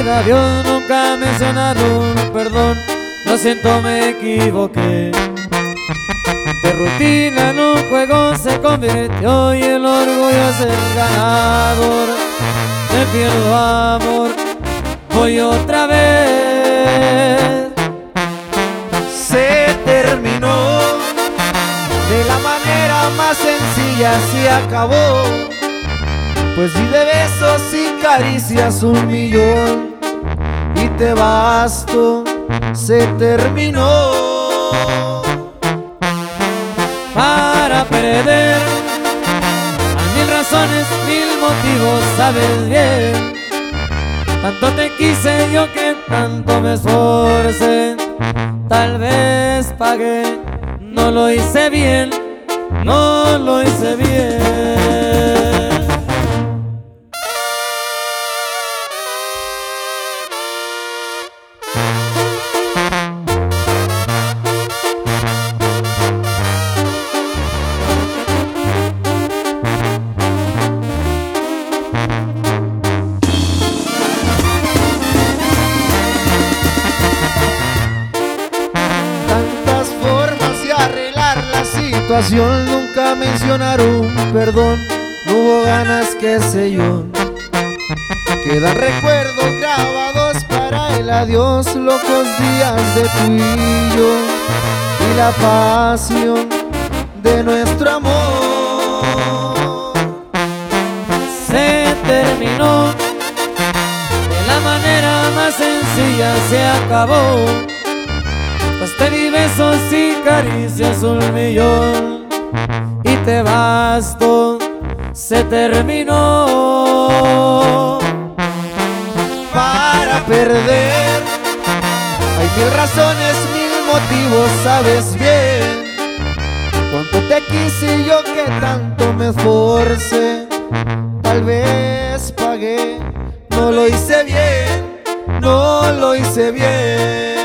el adiós, nunca mencionaron perdón. Lo siento, me equivoqué. De rutina en un juego se convirtió y el orgullo es el ganador. Te pierdo amor, voy otra vez. Se terminó de la manera más sencilla, se acabó. Pues di de besos y caricias 1.000.000 y te basto, se terminó. Para perder hay 1000 razones, 1000 motivos, sabes bien. Tanto te quise yo que tanto me esforcé. Tal vez pagué, no lo hice bien, no lo hice bien. Situación, nunca mencionaron perdón, no hubo ganas, qué sé yo. Quedan recuerdos grabados para el adiós, locos días de tú y yo y la pasión de nuestro amor. Se terminó de la manera más sencilla, se acabó. Pues te di besos y caricias 1.000.000 y te basto, se terminó. Para perder hay 1000 razones, 1000 motivos, sabes bien. Cuánto te quise yo que tanto me esforcé. Tal vez pagué, no lo hice bien, no lo hice bien.